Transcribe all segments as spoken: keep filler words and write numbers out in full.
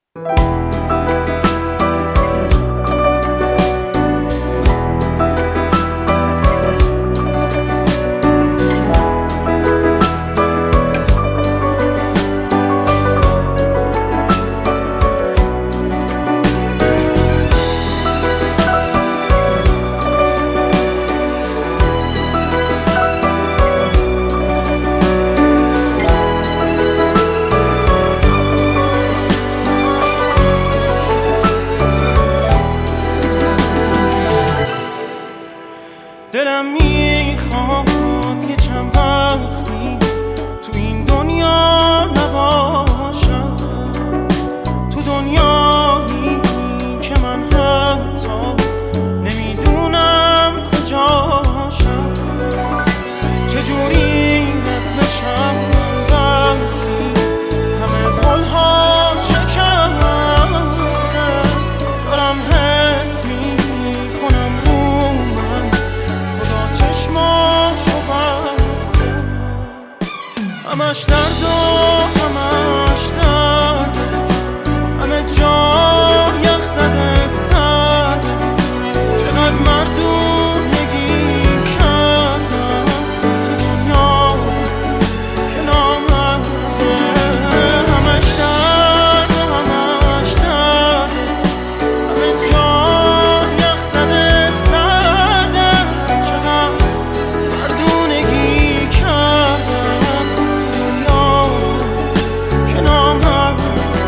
دلم میخواد یه چند وقتی تو این دنیا نباشم، تو دنیایی که من حتی نمیدونم کجاشم. چجوری رد بشم وقتی همه پلها شکسته، دارم حس میکنم رو من خدا چشماشو بسته. همش درد و همش درد، همه جا یخ زده سرده. چقدر مردونگی کردم تو دنیا که نامرده. همش درد و همش درد، همه جا یخ زده سرده. چقدر مردونگی کردم تو دنیا که نامرده.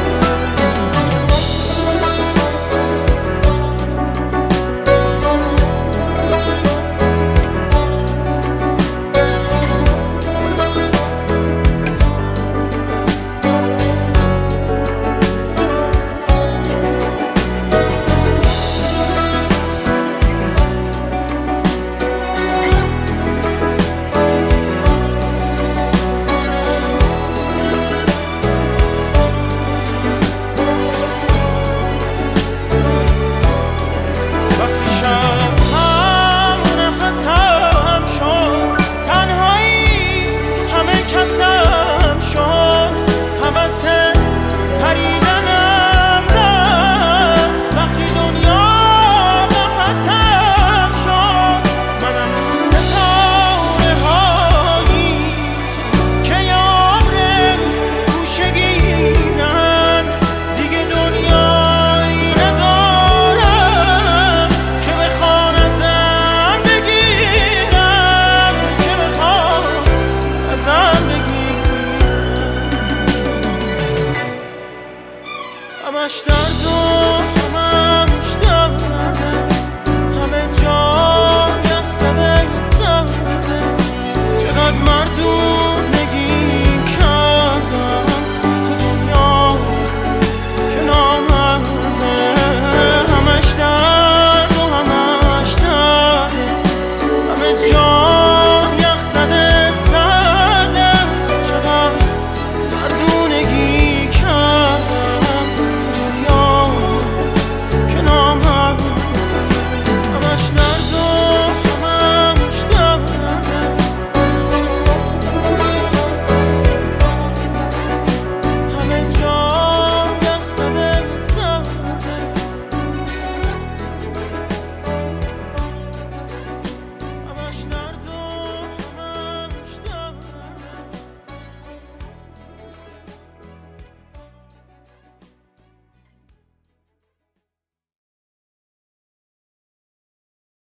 وقتی شب هم نفسم شد، تنهایی همه کسم شد، حوث پریدنم رفت. وقتی دنیا نفسم شد، منم ستاره هایی که یار گوشه گیرن. دیگه دنیایی ندارم که بخوان ازم بگیرن، که بخوان ازم بگیرن. همش درد و